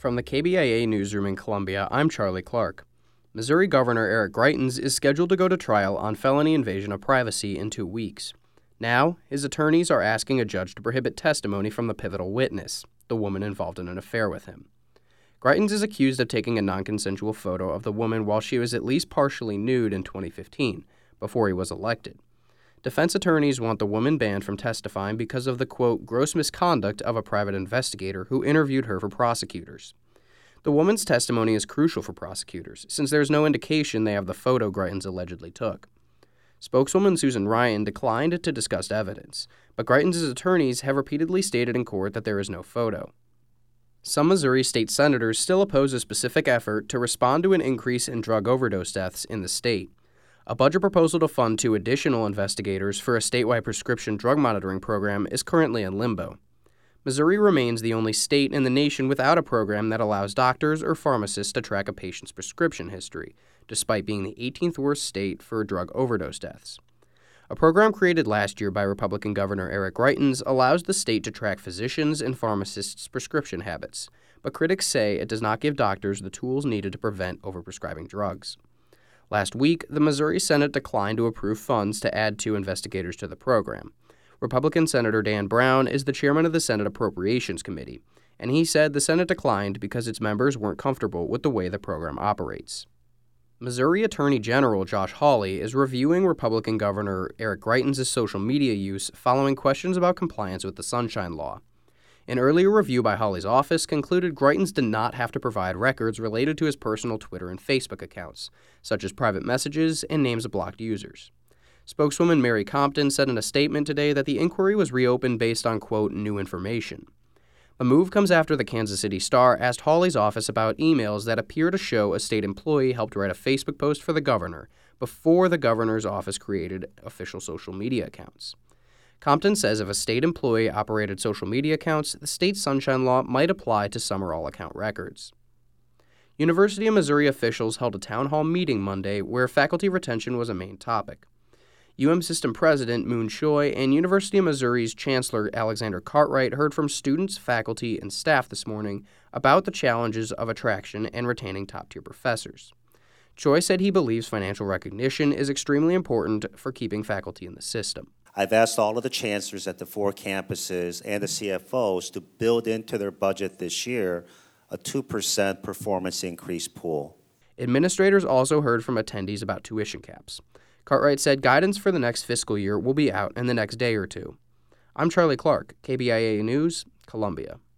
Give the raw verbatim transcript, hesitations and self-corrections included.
From the K B I A newsroom in Columbia, I'm Charlie Clark. Missouri Governor Eric Greitens is scheduled to go to trial on felony invasion of privacy in two weeks. Now, his attorneys are asking a judge to prohibit testimony from the pivotal witness, the woman involved in an affair with him. Greitens is accused of taking a non-consensual photo of the woman while she was at least partially nude in twenty fifteen, before he was elected. Defense attorneys want the woman banned from testifying because of the, quote, gross misconduct of a private investigator who interviewed her for prosecutors. The woman's testimony is crucial for prosecutors, since there is no indication they have the photo Greitens allegedly took. Spokeswoman Susan Ryan declined to discuss evidence, but Greitens' attorneys have repeatedly stated in court that there is no photo. Some Missouri state senators still oppose a specific effort to respond to an increase in drug overdose deaths in the state. A budget proposal to fund two additional investigators for a statewide prescription drug monitoring program is currently in limbo. Missouri remains the only state in the nation without a program that allows doctors or pharmacists to track a patient's prescription history, despite being the eighteenth worst state for drug overdose deaths. A program created last year by Republican Governor Eric Greitens allows the state to track physicians' and pharmacists' prescription habits, but critics say it does not give doctors the tools needed to prevent overprescribing drugs. Last week, the Missouri Senate declined to approve funds to add two investigators to the program. Republican Senator Dan Brown is the chairman of the Senate Appropriations Committee, and he said the Senate declined because its members weren't comfortable with the way the program operates. Missouri Attorney General Josh Hawley is reviewing Republican Governor Eric Greitens' social media use following questions about compliance with the Sunshine Law. An earlier review by Hawley's office concluded Greitens did not have to provide records related to his personal Twitter and Facebook accounts, such as private messages and names of blocked users. Spokeswoman Mary Compton said in a statement today that the inquiry was reopened based on, quote, new information. The move comes after the Kansas City Star asked Hawley's office about emails that appear to show a state employee helped write a Facebook post for the governor before the governor's office created official social media accounts. Compton says if a state employee operated social media accounts, the state's Sunshine Law might apply to some or all account records. University of Missouri officials held a town hall meeting Monday where faculty retention was a main topic. U M System President Moon Choi and University of Missouri's Chancellor Alexander Cartwright heard from students, faculty, and staff this morning about the challenges of attraction and retaining top-tier professors. Choi said he believes financial recognition is extremely important for keeping faculty in the system. I've asked all of the chancellors at the four campuses and the C F Os to build into their budget this year a two percent performance increase pool. Administrators also heard from attendees about tuition caps. Cartwright said guidance for the next fiscal year will be out in the next day or two. I'm Charlie Clark, K B I A News, Columbia.